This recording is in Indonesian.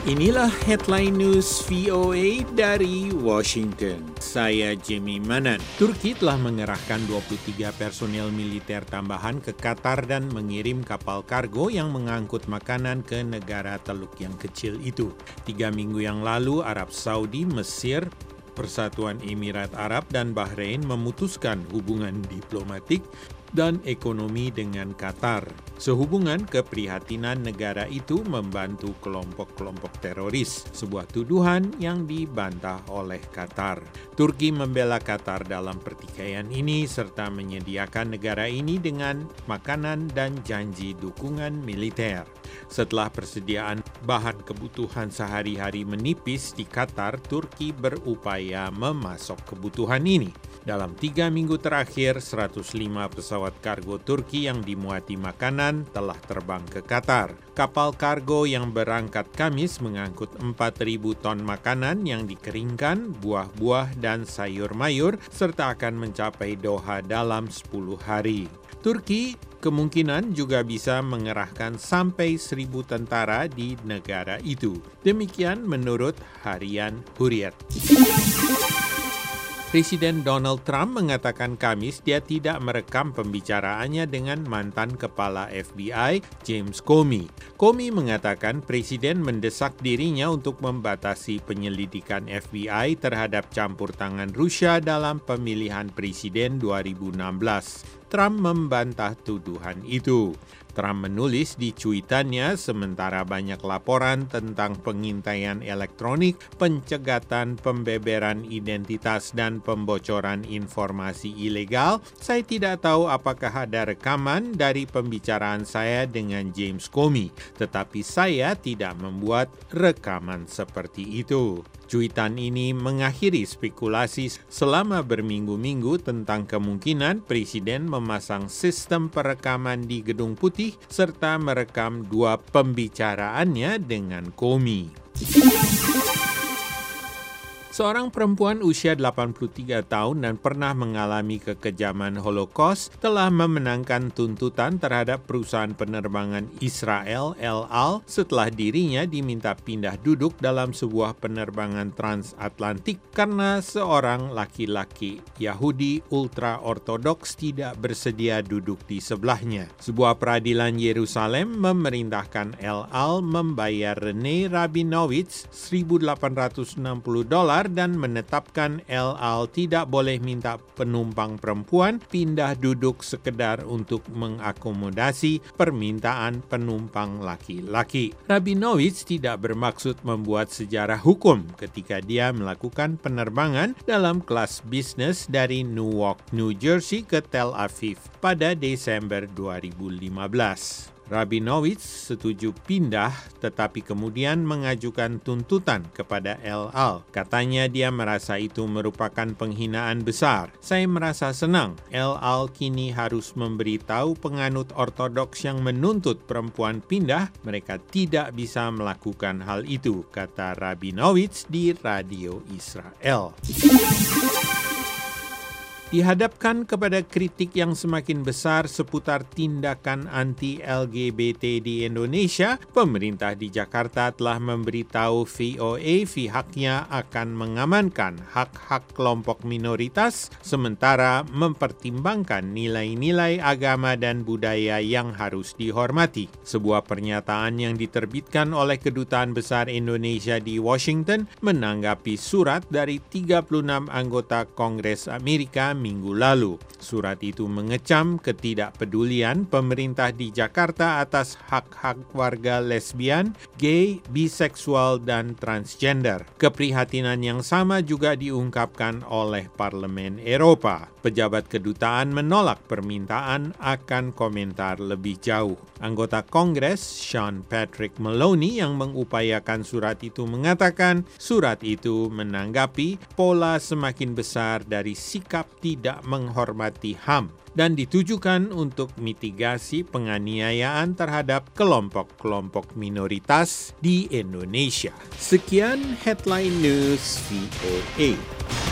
Inilah headline news VOA dari Washington. Saya Jimmy Manan. Turki telah mengerahkan 23 personel militer tambahan ke Qatar dan mengirim kapal kargo yang mengangkut makanan ke negara teluk yang kecil itu. 3 minggu yang lalu, Arab Saudi, Mesir, Persatuan Emirat Arab, dan Bahrain memutuskan hubungan diplomatik dan ekonomi dengan Qatar. Sehubungan keprihatinan negara itu membantu kelompok-kelompok teroris, sebuah tuduhan yang dibantah oleh Qatar. Turki membela Qatar dalam pertikaian ini serta menyediakan negara ini dengan makanan dan janji dukungan militer. Setelah persediaan bahan kebutuhan sehari-hari menipis di Qatar, Turki berupaya memasok kebutuhan ini. Dalam 3 minggu terakhir, 105 pesawat kargo Turki yang dimuati makanan telah terbang ke Qatar. Kapal kargo yang berangkat Kamis mengangkut 4.000 ton makanan yang dikeringkan, buah-buah dan sayur mayur, serta akan mencapai Doha dalam 10 hari. Turki kemungkinan juga bisa mengerahkan sampai 1.000 tentara di negara itu. Demikian menurut harian Hurriyet. Presiden Donald Trump mengatakan Kamis dia tidak merekam pembicaraannya dengan mantan kepala FBI, James Comey. Comey mengatakan Presiden mendesak dirinya untuk membatasi penyelidikan FBI terhadap campur tangan Rusia dalam pemilihan presiden 2016. Trump membantah tuduhan itu. Trump menulis di cuitannya sementara banyak laporan tentang pengintaian elektronik, pencegatan pembeberan identitas dan pembocoran informasi ilegal, saya tidak tahu apakah ada rekaman dari pembicaraan saya dengan James Comey, tetapi saya tidak membuat rekaman seperti itu. Cuitan ini mengakhiri spekulasi selama berminggu-minggu tentang kemungkinan Presiden memasang sistem perekaman di Gedung Putih serta merekam 2 pembicaraannya dengan Comey. Seorang perempuan usia 83 tahun dan pernah mengalami kekejaman Holocaust telah memenangkan tuntutan terhadap perusahaan penerbangan Israel El Al setelah dirinya diminta pindah duduk dalam sebuah penerbangan transatlantik karena seorang laki-laki Yahudi ultra-ortodoks tidak bersedia duduk di sebelahnya. Sebuah peradilan Yerusalem memerintahkan El Al membayar Rene Rabinowitz $1.860 dan menetapkan El Al tidak boleh minta penumpang perempuan pindah duduk sekedar untuk mengakomodasi permintaan penumpang laki-laki. Rabinowitz tidak bermaksud membuat sejarah hukum ketika dia melakukan penerbangan dalam kelas bisnis dari Newark, New Jersey ke Tel Aviv pada Desember 2015. Rabinowitz setuju pindah tetapi kemudian mengajukan tuntutan kepada El Al. Katanya dia merasa itu merupakan penghinaan besar. Saya merasa senang El Al kini harus memberitahu penganut ortodoks yang menuntut perempuan pindah mereka tidak bisa melakukan hal itu, kata Rabinowitz di Radio Israel. Dihadapkan kepada kritik yang semakin besar seputar tindakan anti-LGBT di Indonesia, pemerintah di Jakarta telah memberitahu VOA pihaknya akan mengamankan hak-hak kelompok minoritas sementara mempertimbangkan nilai-nilai agama dan budaya yang harus dihormati. Sebuah pernyataan yang diterbitkan oleh Kedutaan Besar Indonesia di Washington menanggapi surat dari 36 anggota Kongres Amerika minggu lalu. Surat itu mengecam ketidakpedulian pemerintah di Jakarta atas hak-hak warga lesbian, gay, biseksual, dan transgender. Keprihatinan yang sama juga diungkapkan oleh Parlemen Eropa. Pejabat kedutaan menolak permintaan akan komentar lebih jauh. Anggota Kongres Sean Patrick Maloney yang mengupayakan surat itu mengatakan surat itu menanggapi pola semakin besar dari sikap tidak menghormati HAM dan ditujukan untuk mitigasi penganiayaan terhadap kelompok-kelompok minoritas di Indonesia. Sekian Headline News VOA.